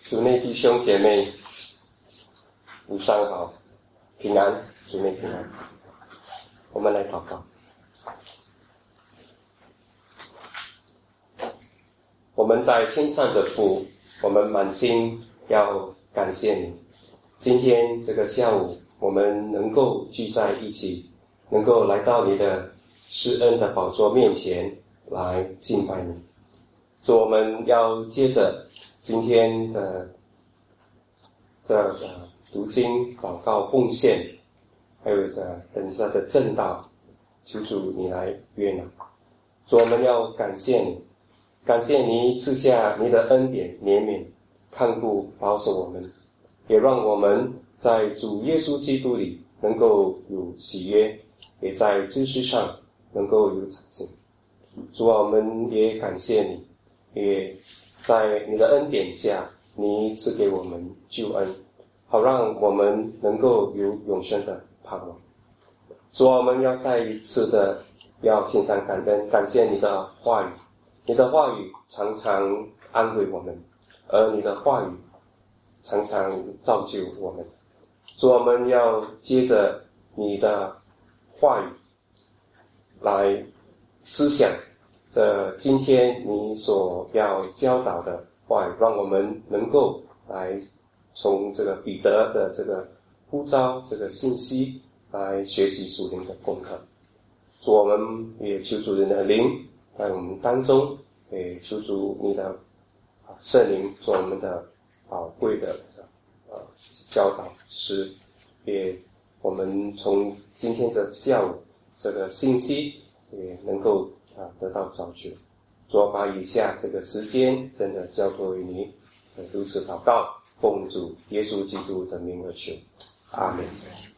主内弟兄姐妹，午上好，平安，主内平安。我们来祷告。我们在天上的父，我们满心要感谢你。今天这个下午，我们能够聚在一起，能够来到你的施恩的宝座面前来敬拜你。所以我们要接着今天的这个读经、祷告、奉献，还有等一下的正道，求主你来悦纳。所以我们要感谢你，感谢你赐下你的恩典、怜悯、看顾、保守我们，也让我们在主耶稣基督里能够有喜悦，也在知识上能够有长进。主啊，我们也感谢你，也在你的恩典下，你赐给我们救恩，好让我们能够有永生的盼望。主啊，我们要再一次的要献上感恩，感谢你的话语，你的话语常常安慰我们，而你的话语常常造就我们。主啊，我们要接着你的话语来思想今天你所要教导的话语，让我们能够来从这个彼得的这个呼召这个信息来学习属灵的功课。主，我们也求主人的灵在我们当中，也求主你的圣灵做我们的宝贵的教导师，也我们从今天的下午这个信息也能够得到造就。主，把以下这个时间真的交托于你，如此祷告，奉主耶稣基督的名而求，阿们。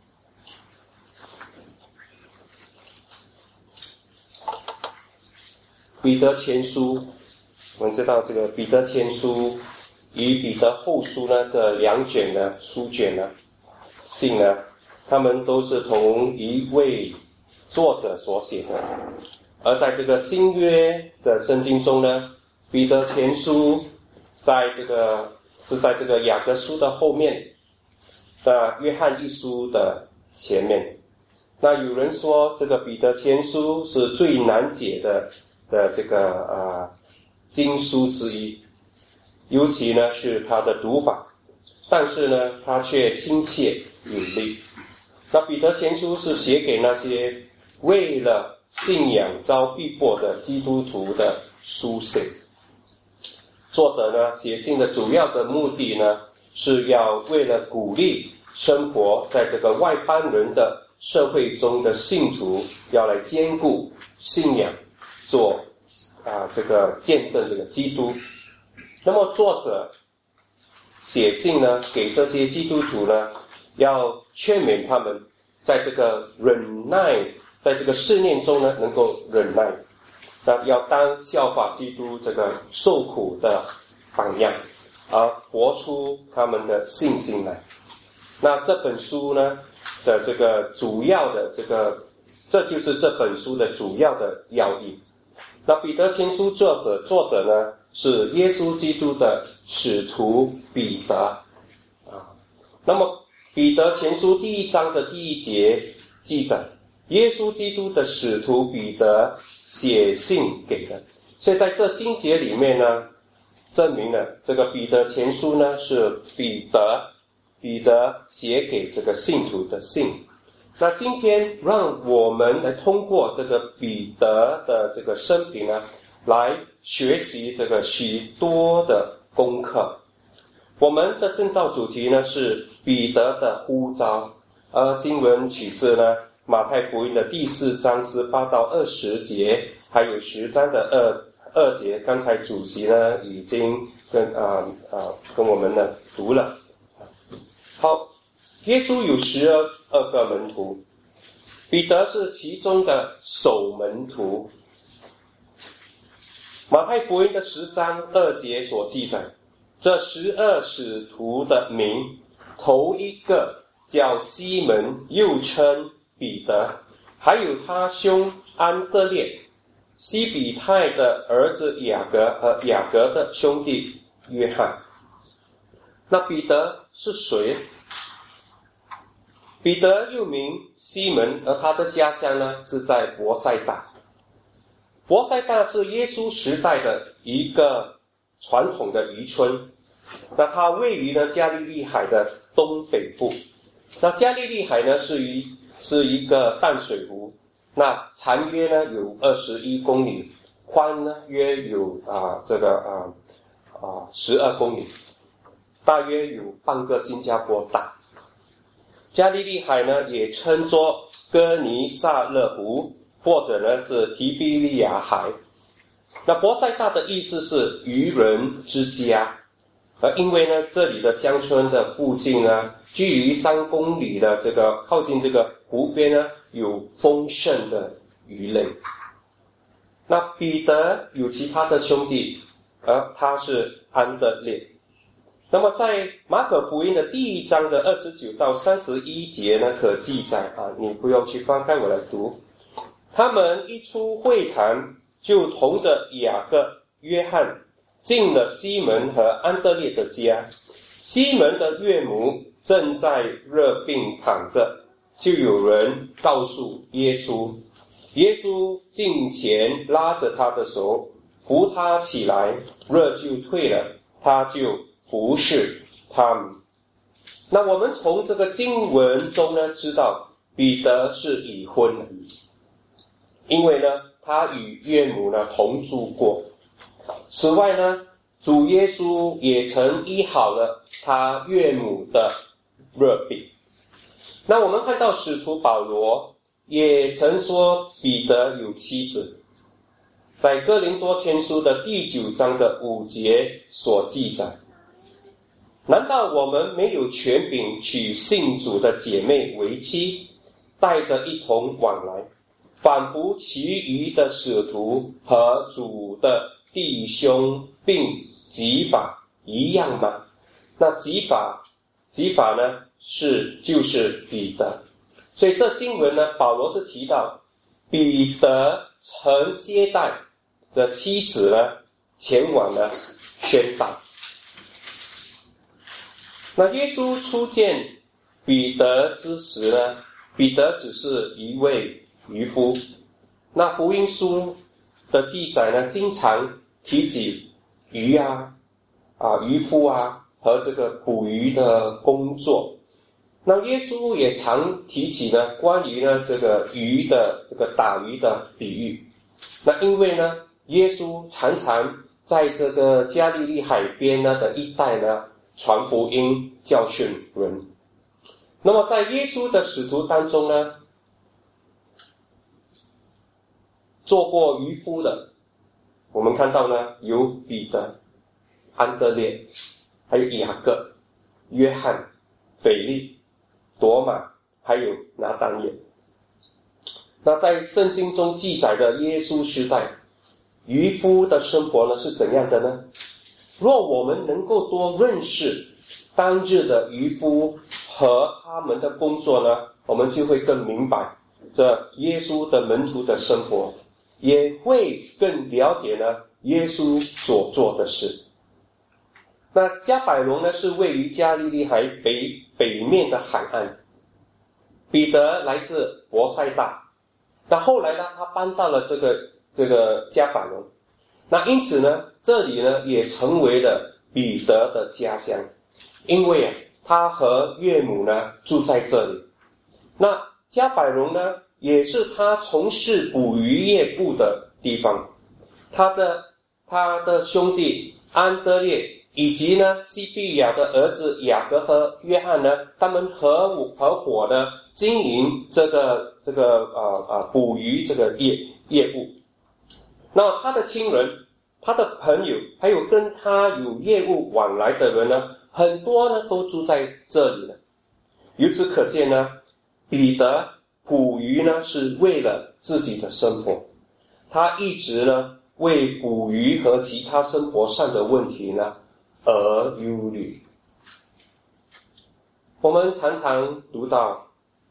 彼得前书，我们知道这个彼得前书与彼得后书呢，这两卷的书卷呢，信呢，他们都是同一位作者所写的。而在这个新约的圣经中呢，彼得前书在这个雅各书的后面，约翰一书的前面。那有人说这个彼得前书是最难解的这个经书之一，尤其呢是它的读法，但是呢它却亲切有力。那彼得前书是写给那些为了信仰遭逼迫的基督徒的书信。作者呢写信的主要的目的呢，是要为了鼓励生活在这个外邦人的社会中的信徒，要来兼顾信仰，做这个见证这个基督。那么作者写信呢给这些基督徒呢，要劝勉他们在这个忍耐，在这个试炼中呢能够忍耐，那要当效法基督这个受苦的榜样，而活出他们的信心来。那这本书呢的这个主要的这就是这本书的主要的要义。那彼得前书作者呢是耶稣基督的使徒彼得那么彼得前书第1章的第1节记载，耶稣基督的使徒彼得写信给的。所以在这经节里面呢，证明了这个彼得前书呢是彼得写给这个信徒的信。那今天让我们来通过这个彼得的这个生平呢，来学习这个许多的功课。我们的正道主题呢是彼得的呼召，而经文取自呢马太福音的第4章18到20节，还有10章的2节。刚才主席呢已经跟我们呢读了。好，耶稣有12个门徒，彼得是其中的首门徒。马太福音的10章2节所记载，这12使徒的名，头一个叫西门，又称彼得，还有他兄安德烈，西比泰的儿子雅各和雅各的兄弟约翰。 那彼得是谁？彼得又名西门，而他的家乡呢是在伯赛大。伯赛大是耶稣时代的一个传统的渔村，那它位于呢加利利海的东北部。那加利利海呢是一个淡水湖，那长约呢有21公里，宽呢约有12公里，大约有半个新加坡大。加利利海呢也称作哥尼撒勒湖，或者呢是提比利亚海。那伯赛大的意思是渔人之家，因为呢这里的乡村的附近呢，距离3公里的靠近这个湖边呢，有丰盛的鱼类。那彼得有其他的兄弟，而他是安德烈。那么在马可福音的第1章的29到31节呢，可记载你不用去翻开，我来读。他们一出会堂，就同着雅各、约翰进了西门和安德烈的家。西门的岳母正在热病躺着，就有人告诉耶稣。耶稣近前拉着他的手，扶他起来，热就退了，他就服侍他们。那我们从这个经文中呢，知道彼得是已婚的，因为呢他与岳母呢同住过。此外呢，主耶稣也曾医好了他岳母的热病。那我们看到使徒保罗也曾说彼得有妻子，在哥林多前书的第9章的5节所记载。难道我们没有权柄娶信主的姐妹为妻，带着一同往来，仿佛其余的使徒和主的弟兄并己法一样吗？那己法呢就是彼得。所以这经文呢，保罗是提到彼得曾接待的妻子呢前往呢宣道。那耶稣初见彼得之时呢，彼得只是一位渔夫。那福音书的记载呢，经常提起渔夫和这个捕鱼的工作。那耶稣也常提起呢关于呢这个鱼的这个打鱼的比喻。那因为呢耶稣常常在这个加利利海边呢的一带呢传福音教训人。那么在耶稣的使徒当中呢，做过渔夫的，我们看到呢有彼得、安德烈，还有雅各、约翰、腓利、多马，还有拿但业。那在圣经中记载的耶稣时代，渔夫的生活呢是怎样的呢？若我们能够多认识当日的渔夫和他们的工作呢，我们就会更明白这耶稣的门徒的生活，也会更了解呢耶稣所做的事。那加百农呢是位于加利利海北面的海岸。彼得来自伯赛大，那后来呢他搬到了这个加百农。那因此呢这里呢也成为了彼得的家乡，因为他和岳母呢住在这里。那加百农呢也是他从事捕鱼业务的地方。他的兄弟安德烈以及呢西庇亚的儿子雅各和约翰呢，他们合伙的经营这个捕鱼这个业务。那他的亲人、他的朋友，还有跟他有业务往来的人呢，很多呢都住在这里了。由此可见呢，彼得捕鱼呢是为了自己的生活，他一直呢为捕鱼和其他生活上的问题呢而忧虑。我们常常读到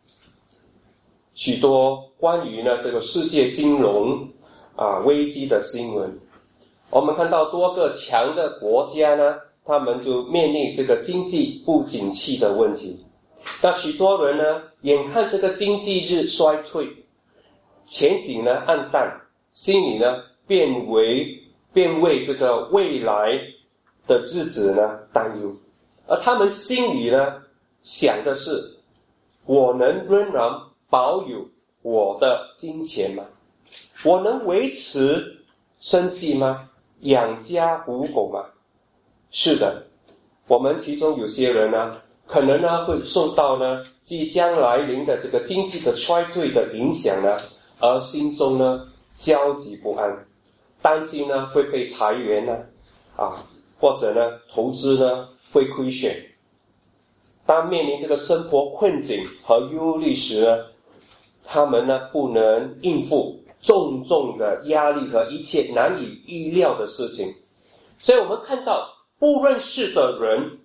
许多关于呢这个世界金融危机的新闻。我们看到多个强的国家呢， 他们就面临这个经济不景气的问题。那许多人呢，眼看这个经济日衰退，前景呢暗淡，心里呢便为这个未来的日子呢担忧。而他们心里呢想的是，我能仍然保有我的金钱吗？我能维持生计吗？养家糊口吗？是的，我们其中有些人呢，可能呢会受到呢即将来临的这个经济的衰退的影响呢，而心中呢焦急不安，担心呢会被裁员呢，或者呢投资呢会亏损。当面临这个生活困境和忧虑时呢，他们呢不能应付重重的压力和一切难以预料的事情。所以我们看到不认识的人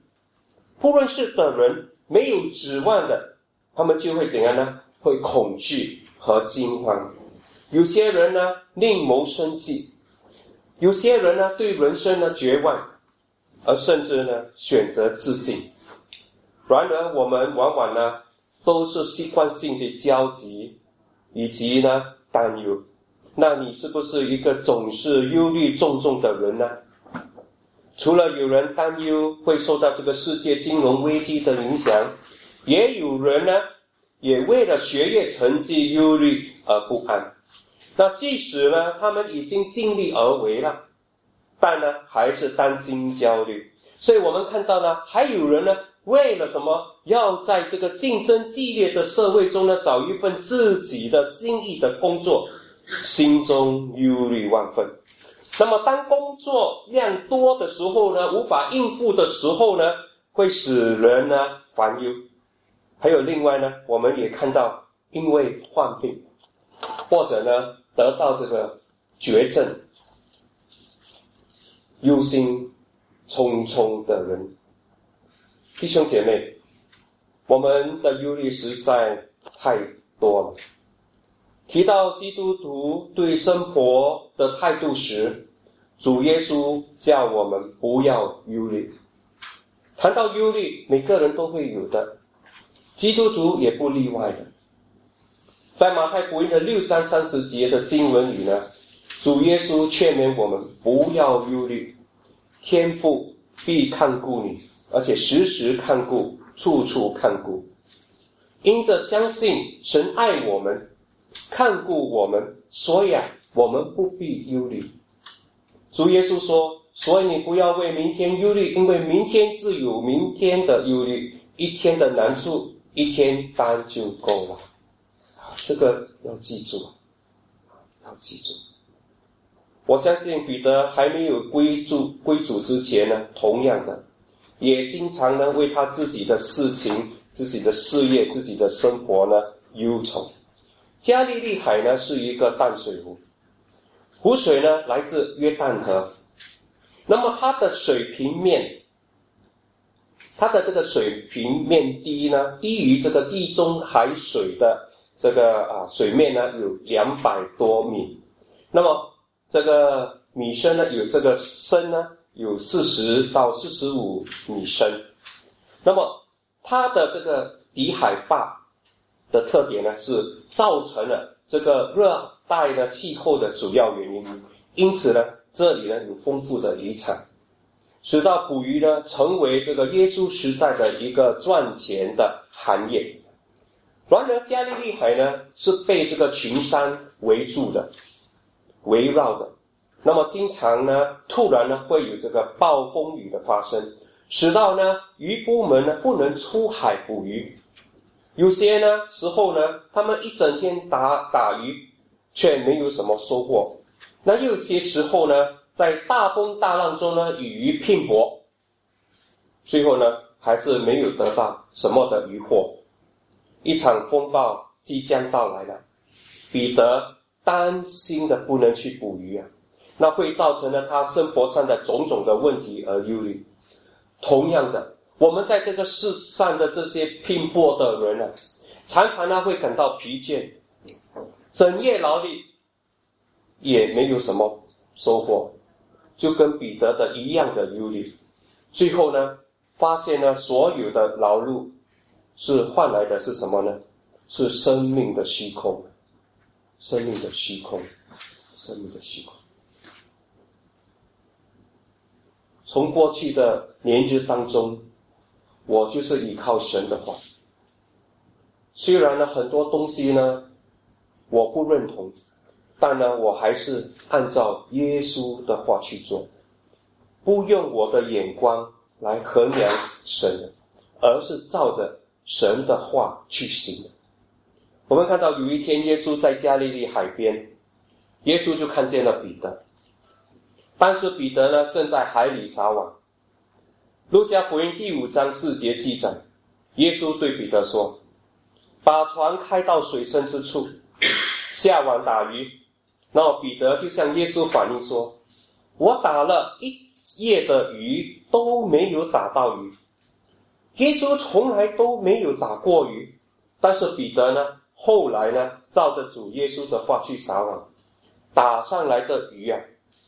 没有指望的，他们就会怎样呢？会恐惧和惊慌。有些人呢另谋生计，有些人呢对人生呢绝望，而甚至呢选择自尽。然而我们往往呢都是习惯性的焦急以及呢担忧。那你是不是一个总是忧虑重重的人呢？除了有人担忧会受到这个世界金融危机的影响，也有人呢也为了学业成绩忧虑而不安。那即使呢他们已经尽力而为了，但呢还是担心焦虑。所以我们看到呢，还有人呢为了什么要在这个竞争激烈的社会中呢找一份自己的心意的工作，心中忧虑万分。那么当工作量多的时候呢，无法应付的时候呢，会使人呢烦忧。还有另外呢，我们也看到因为患病或者呢得到这个绝症，忧心忡忡的人。弟兄姐妹，我们的忧虑实在太多了。提到基督徒对生活的态度时，主耶稣叫我们不要忧虑。谈到忧虑，每个人都会有的，基督徒也不例外的。在马太福音的6章30节的经文里呢，主耶稣劝勉我们不要忧虑，天父必看顾你，而且时时看顾，处处看顾。因着相信神爱我们，看顾我们，所以我们不必忧虑。主耶稣说，所以你不要为明天忧虑，因为明天自有明天的忧虑，一天的难处一天担就够了。这个要记住，要记住。我相信彼得还没有归主之前呢，同样的也经常呢为他自己的事情、自己的事业、自己的生活呢忧愁。加利利海呢是一个淡水湖，湖水呢来自约旦河，那么它的这个水平面低呢，低于这个地中海水的这个水面呢有200多米，那么这个米深呢有这个深呢有40到45米深。那么它的这个底海坝的特点呢是造成了这个热带的气候的主要原因，因此呢这里呢有丰富的渔产，使到捕鱼呢成为这个耶稣时代的一个赚钱的行业。然而加利利海呢是被这个群山围绕的，那么经常呢突然呢会有这个暴风雨的发生，使到呢渔夫们呢不能出海捕鱼。有些呢时候呢他们一整天打鱼却没有什么收获，那有些时候呢在大风大浪中呢与鱼拼搏，最后呢还是没有得到什么的渔获。一场风暴即将到来了，彼得担心的不能去捕鱼那会造成了他生活上的种种的问题而忧虑。同样的，我们在这个世上的这些拼搏的人常常呢会感到疲倦，整夜劳力也没有什么收获，就跟彼得的一样的忧虑。 最后呢，发现呢，所有的劳碌是换来的是什么呢？是生命的虚空，生命的虚空，生命的虚空。从过去的年日当中，我就是依靠神的话。虽然呢，很多东西呢，我不认同，但呢，我还是按照耶稣的话去做，不用我的眼光来衡量神，而是照着神的话去行。我们看到有一天耶稣在加利利海边，耶稣就看见了彼得，当时彼得呢正在海里撒网。路加福音第5章4节记载，耶稣对彼得说，把船开到水深之处，下网打鱼。然后彼得就向耶稣反映说，我打了一夜的鱼都没有打到鱼。耶稣从来都没有打过鱼，但是彼得呢，后来呢，照着主耶稣的话去撒网，打上来的鱼啊，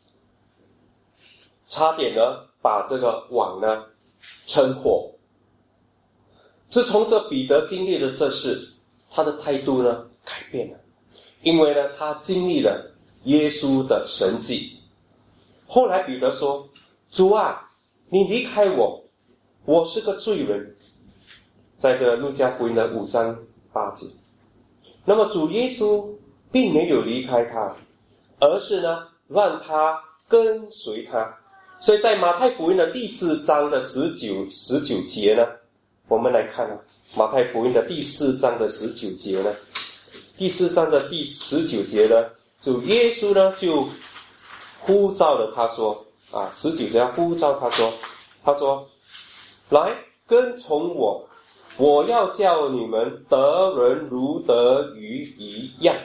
差点呢把这个网呢撑破。自从这彼得经历了这事，他的态度呢改变了，因为呢他经历了耶稣的神迹。后来彼得说，主啊，你离开我，我是个罪人。在这路加福音的5章8节。那么主耶稣并没有离开他，而是呢让他跟随他。所以在马太福音的第4章的19节呢，我们来看马太福音的第4章的19节呢，第4章的第19节呢，主耶稣呢就呼召了他说19节呼召他说，来跟从我，我要叫你们得人如得鱼一样。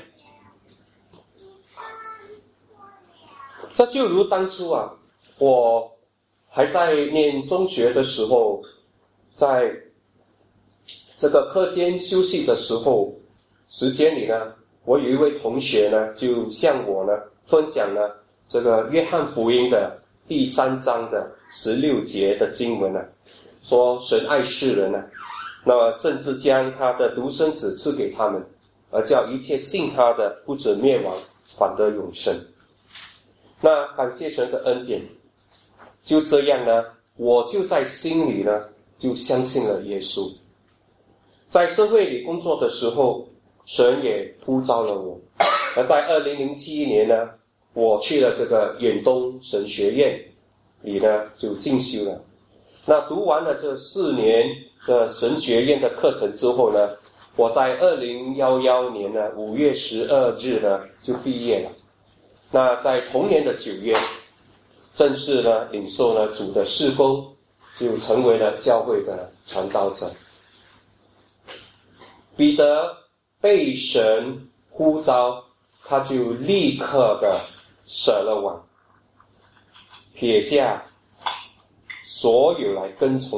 这就如当初我还在念中学的时候，在这个课间休息的时间里呢，我有一位同学呢就向我呢分享了这个约翰福音的第3章的16节的经文呢，说神爱世人呢，那么甚至将他的独生子赐给他们，而叫一切信他的不至灭亡，反得永生。那感谢神的恩典，就这样呢，我就在心里呢就相信了耶稣。在社会里工作的时候，神也呼召了我。而在2007年呢，我去了这个远东神学院里呢就进修了。那读完了这4年的神学院的课程之后呢，我在2011年呢5月12日呢就毕业了。那在同年的9月，正式呢领受了主的事工，就成为了教会的传道者。彼得被神呼召，他就立刻的舍了网，撇下所有的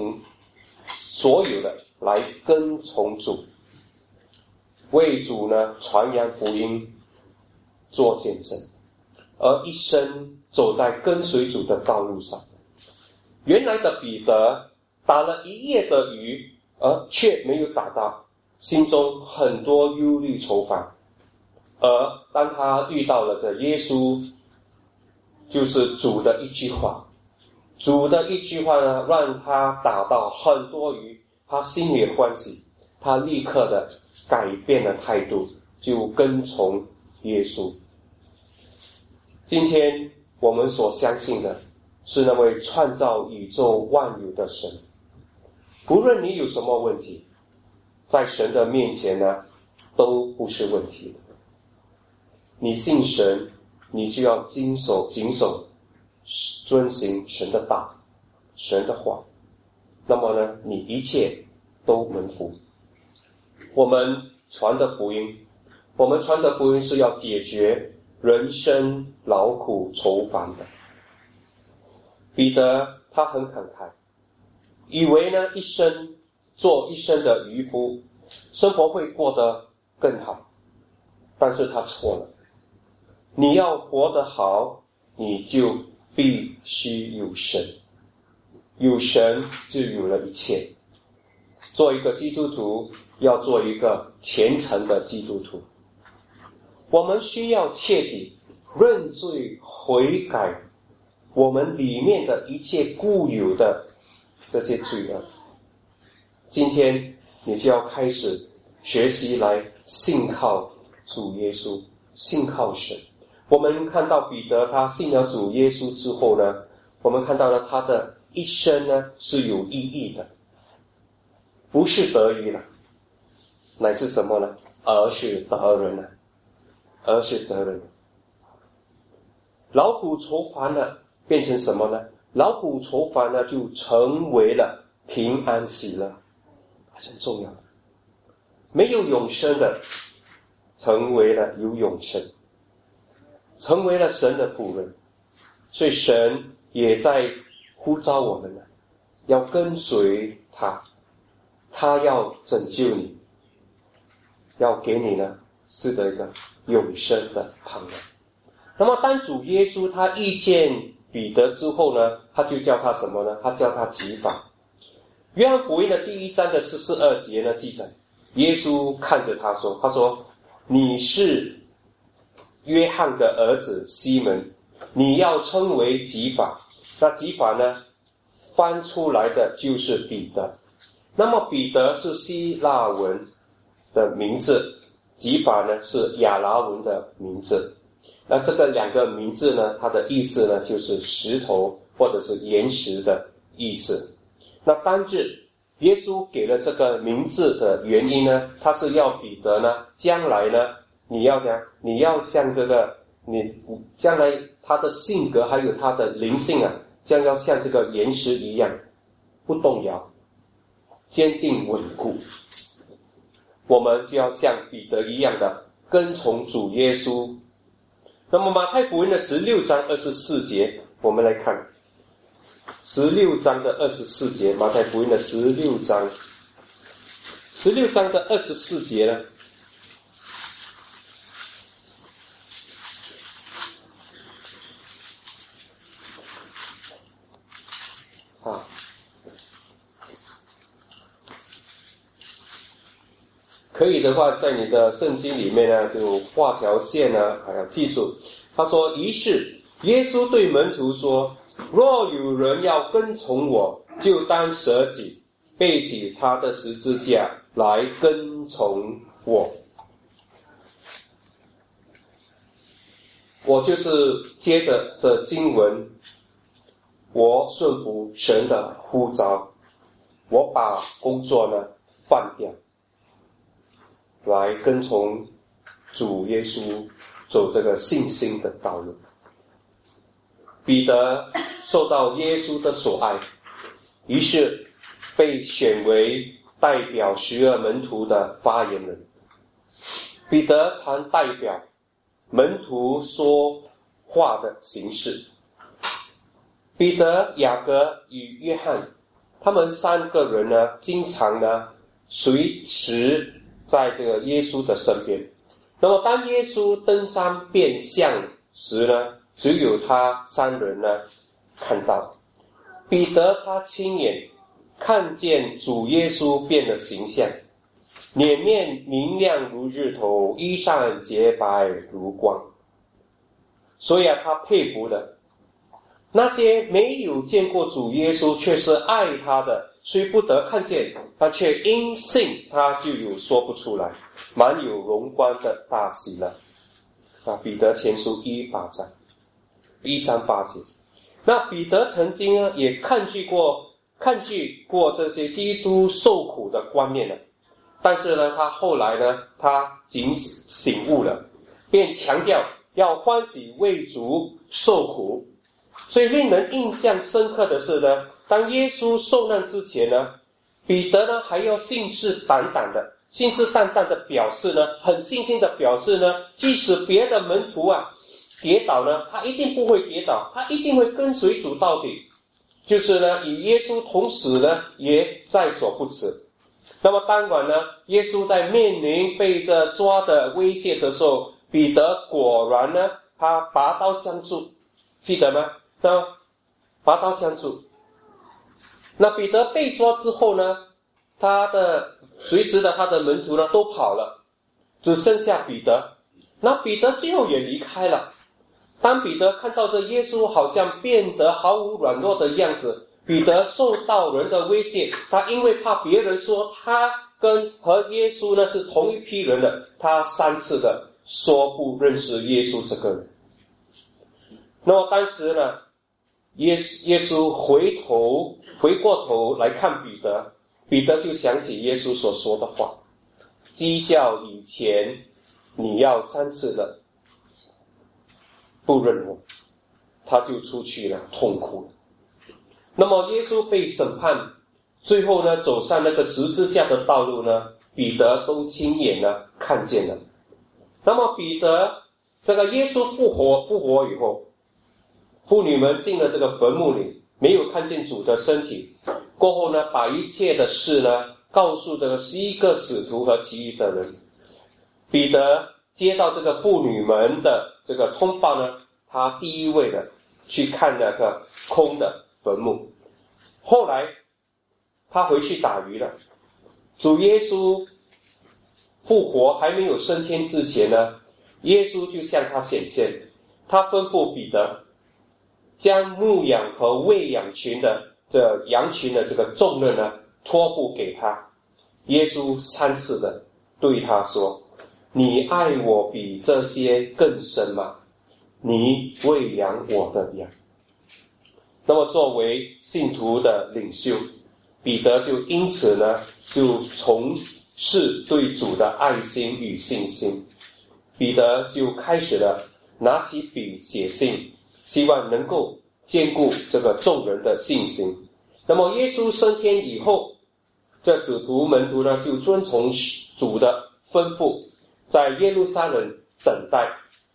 来跟从主，为主呢传扬福音，做见证，而一生走在跟随主的道路上。原来的彼得打了一夜的鱼，而却没有打到，心中很多忧虑愁烦。而当他遇到了这耶稣，就是主的一句话呢，让他打到很多鱼，他心里欢喜，他立刻的改变了态度，就跟从耶稣。今天我们所相信的是那位创造宇宙万有的神，不论你有什么问题，在神的面前呢都不是问题的。你信神，你就要谨守遵行神的道，神的话，那么呢你一切都蒙福。我们传的福音是要解决人生劳苦愁烦的。彼得他很慷慨，以为呢做一生的渔夫，生活会过得更好，但是他错了。你要活得好，你就必须有神。 有神就有了一切。做一个基督徒，要做一个虔诚的基督徒。我们需要彻底认罪悔改我们里面的一切固有的这些罪恶。今天你就要开始学习来信靠主耶稣，信靠神。我们看到彼得他信了主耶稣之后呢，我们看到了他的一生呢是有意义的，不是得鱼了，乃是什么呢？而是得人了，而是得人了。劳苦愁烦了，变成什么呢？劳苦愁烦呢，就成为了平安喜乐，很重要。没有永生的，成为了有永生，成为了神的仆人。所以神也在呼召我们呢，要跟随他，他要拯救你，要给你呢是的一个永生的盼望。那么当主耶稣他遇见彼得之后呢，他就叫他什么呢？他叫他急法。约翰福音的第1章的42节呢记载，耶稣看着他说你是约翰的儿子西门，你要称为急法。那急法呢翻出来的就是彼得。那么彼得是希腊文的名字，急法呢是亚拉文的名字。那这个两个名字呢，它的意思呢就是石头或者是岩石的意思。那单字耶稣给了这个名字的原因呢，他是要彼得呢将来呢你要像这个你将来他的性格还有他的灵性啊，将要像这个岩石一样不动摇，坚定稳固。我们就要像彼得一样的跟从主耶稣。那么马太福音的16章24节，我们来看16章的24节，马太福音的16章的24节呢，可以的话在你的圣经里面呢就画条线呢，还要记住。他说，于是耶稣对门徒说，若有人要跟从我，就当舍己，背起他的十字架来跟从我。我就是接着这经文，我顺服神的呼召，我把工作呢放掉，来跟从主耶稣走这个信心的道路。彼得受到耶稣的所爱，于是被选为代表12门徒的发言人。彼得常代表门徒说话的形式。彼得、雅各与约翰，他们3个人呢，经常呢随时在这个耶稣的身边。那么当耶稣登山变相时呢，只有他3人呢看到。彼得他亲眼看见主耶稣变的形象，脸面明亮如日头，衣裳洁白如光。所以他佩服了那些没有见过主耶稣却是爱他的，虽不得看见，但却因信他就有说不出来，满有荣光的大喜乐。彼得前书1章8节。那彼得曾经呢也抗拒过这些基督受苦的观念了，但是呢他后来呢他醒悟了，便强调要欢喜为主受苦。所以令人印象深刻的是呢，当耶稣受难之前呢，彼得呢还要信誓旦旦的表示呢，很信心的表示呢，即使别的门徒跌倒呢，他一定不会跌倒，他一定会跟随主到底，就是呢与耶稣同死呢也在所不辞。那么当晚呢，耶稣在面临被这抓的威胁的时候，彼得果然呢他拔刀相助，记得吗？拔刀相助。 那彼得被抓之后呢，随时的他的门徒呢都跑了，只剩下彼得。那彼得最后也离开了。当彼得看到这耶稣好像变得毫无软弱的样子，彼得受到人的威胁，他因为怕别人说他和耶稣呢是同一批人的，他3次的说不认识耶稣这个人。那么当时呢，耶稣回过头来看彼得，彼得就想起耶稣所说的话，鸡叫以前你要3次的不认我，他就出去了，痛哭了。那么耶稣被审判，最后呢走上那个十字架的道路呢，彼得都亲眼呢看见了。那么彼得这个耶稣复活以后，妇女们进了这个坟墓里，没有看见主的身体，过后呢把一切的事呢告诉这个11个使徒和其余的人。彼得接到这个妇女们的这个通报呢，他第一位的去看那个空的坟墓。后来他回去打鱼了。主耶稣复活还没有升天之前呢，耶稣就向他显现，他吩咐彼得将牧养和喂养羊群的这个重任呢托付给他。耶稣3次的对他说，你爱我比这些更深吗？你喂养我的羊。那么作为信徒的领袖，彼得就因此呢就从事对主的爱心与信心。彼得就开始了拿起笔写信，希望能够兼顾这个众人的信心。那么耶稣升天以后，这使徒门徒呢就遵从主的吩咐，在耶路撒冷等待。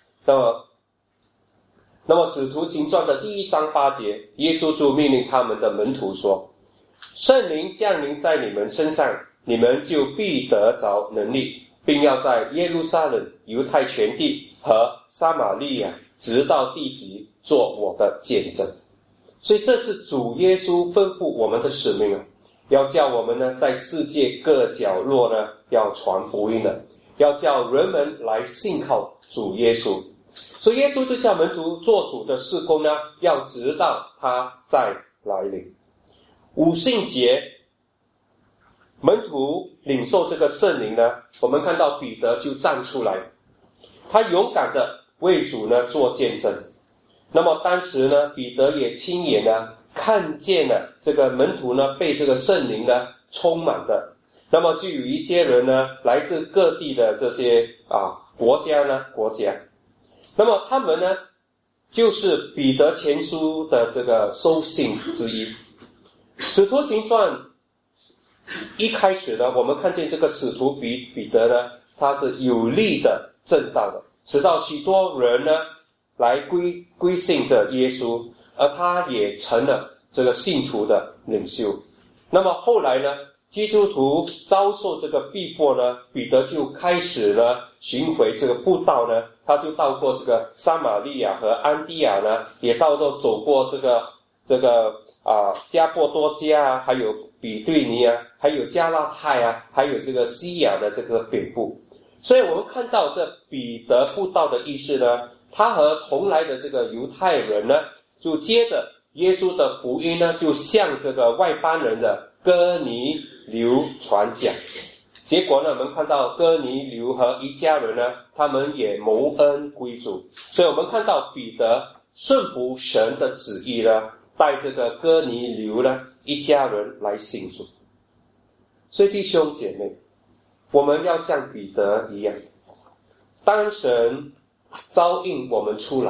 那么使徒行传的第1章8节，耶稣就命令他们的门徒说，圣灵降临在你们身上，你们就必得着能力，并要在耶路撒冷、犹太全地和撒玛利亚直到地极做我的见证。所以这是主耶稣吩咐我们的使命啊，要叫我们呢在世界各角落呢要传福音的，要叫人们来信靠主耶稣。所以耶稣就叫门徒做主的事工呢，要直到他再来临。五旬节门徒领受这个圣灵呢，我们看到彼得就站出来，他勇敢的为主呢做见证。那么当时呢，彼得也亲眼呢看见了这个门徒呢被这个圣灵呢充满的。那么就有一些人呢来自各地的这些国家。那么他们呢就是彼得前书的这个收信之一。使徒行传一开始呢，我们看见这个使徒彼得呢，他是有力的正道的，使到许多人呢来归信着耶稣，而他也成了这个信徒的领袖。那么后来呢，基督徒遭受这个逼迫呢，彼得就开始了巡回这个布道呢，他就到过这个撒玛利亚和安提亚呢，也走过这个加波多加还有比对尼还有加拉太还有这个西亚的这个北部。所以我们看到这彼得布道的意思呢，他和同来的这个犹太人呢，就接着耶稣的福音呢，就向这个外邦人的哥尼流传讲。结果呢，我们看到哥尼流和一家人呢，他们也蒙恩归主。所以我们看到彼得顺服神的旨意呢，带这个哥尼流呢一家人来信主。所以弟兄姐妹，我们要像彼得一样，当神招引我们出来，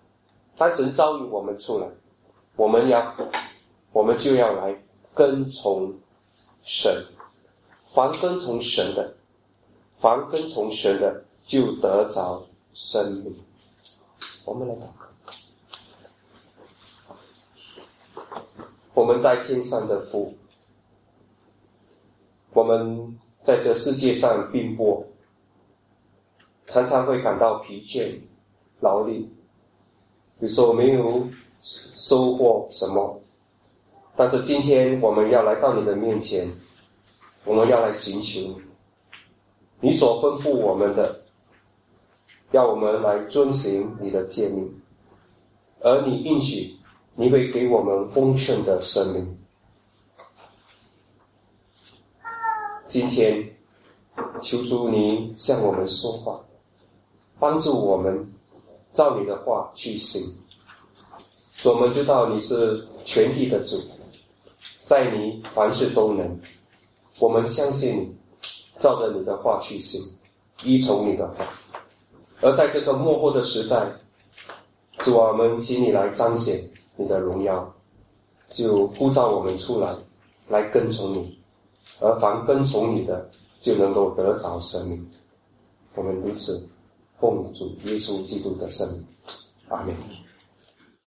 我们就要来跟从神。凡跟从神的就得着生命。我们来祷告。我们在天上的父，我们在这世界上奔波，常常会感到疲倦劳力，有时候没有收获什么， 但是今天我们要来到你的面前，我们要来寻求你所吩咐我们的，要我们来遵行你的诫命，而你应许你会给我们丰盛的生命。今天求主你向我们说话，帮助我们照你的话去行。我们知道你是全地的主，在你凡事都能，我们相信你，照着你的话去行，依从你的话。而在这个末后的时代，主啊，我们请你来彰显你的荣耀，就呼召我们出来，来跟从你，而凡跟从你的，就能够得着生命。我们如此奉主耶稣基督的圣名，阿们。